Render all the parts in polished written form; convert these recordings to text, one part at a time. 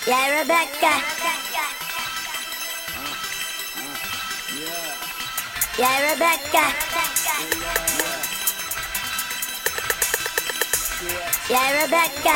Yeah, Rebecca. Yeah, Rebecca. Yeah, Rebecca.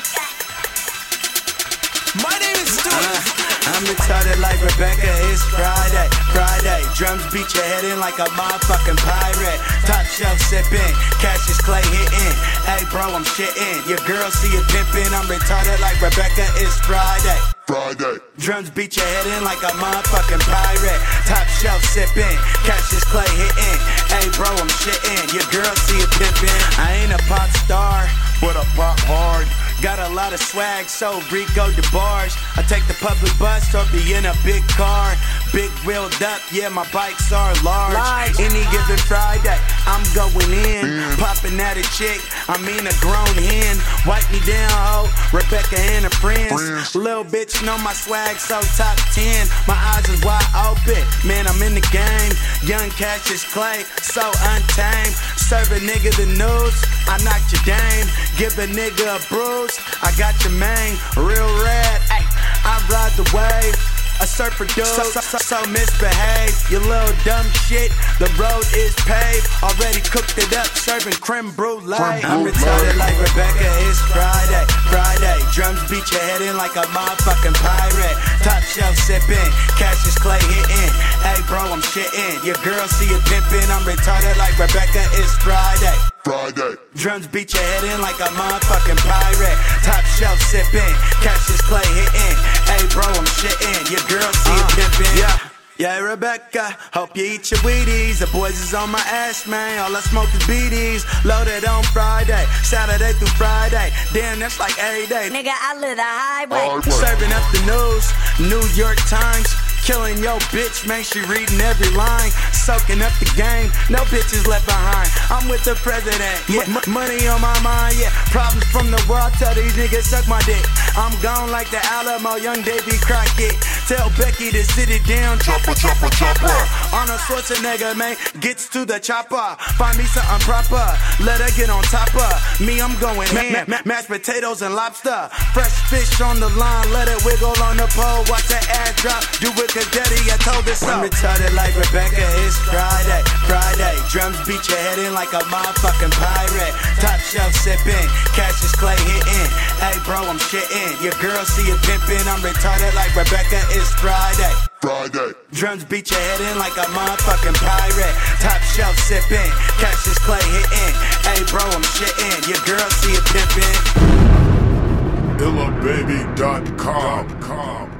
My name is Stuart. I'm retarded like Rebecca, it's Friday, Friday. Drums beat your head in like a motherfucking pirate. Top shelf sipping, Cassius Clay hitting. Hey bro, I'm shitting. Your girl see you pimping. I'm retarded like Rebecca, it's Friday. Friday. Drums beat your head in like a motherfucking pirate. Top shelf sipping, Cassius Clay hitting. Hey bro, I'm shitting. Your girl see you pimping. I ain't a pop star, But I pop hard. got a lot of swag, so Rico DeBarge. I take the public bus or be in a big car. Big wheeled up, yeah, my bikes are large. Any given Friday, I'm going in. Popping at a chick, I mean a grown hen. Wipe me down, ho, Rebecca and her friends. Little bitch know my swag, so top 10. My eyes is wide open, man, I'm in the game. Young Cassius Clay, so untamed. Serve a nigga the news, I knocked your game. Give a nigga a bruise, I got your main. Real red, ay, I ride the wave. A surfer dude, so misbehave. You little dumb shit, the road is paved. Already cooked it up, serving creme brulee. I'm retarded like Rebecca, it's Friday, Friday. Drums beat your head in like a motherfucking pirate. Top shelf sipping, Cassius Clay hitting. Hey bro, I'm shitting. Your girl see you pimping. I'm retarded like Rebecca, it's Friday. Friday. Drums beat your head in like a motherfucking pirate. Top shelf sipping, Cassius Clay hitting. Hey bro, I'm shitting. Your girl see you pimping. Yeah, Rebecca, hope you eat your Wheaties. The boys is on my ass, man. All I smoke is BDs. Loaded on Friday, Saturday through Friday. Damn, that's like every day. Nigga, I live the highway. Serving up the news, New York Times. Killing your bitch, man, she reading every line. Soaking up the game, no bitches left behind. I'm with the president, yeah, money on my mind, yeah. Problems from the world, tell these niggas suck my dick. I'm gone like the Alamo, young Davy Crockett. Tell Becky to sit it down, chopper, chopper, chopper. Arnold Schwarzenegger, man, gets to the chopper. Find me something proper, let her get on top of me, I'm going ham, mashed potatoes and lobster. Fresh fish on the line, let it wiggle on the pole. Watch that ass drop, do it cause daddy, I told her so. I'm retarded like Rebecca, it's Friday, Friday. Drums beat your head in like a motherfucking pirate. Top shelf sipping, Cassius Clay hitting. Hey bro, I'm shitting. Your girl see you pimping. I'm retarded like Rebecca, it's Friday. Friday. Drums beat your head in like a motherfucking pirate. Top shelf sipping, Cassius Clay hitting. Hey bro, I'm shitting. Your girl see you pimping. IllaBaby.com.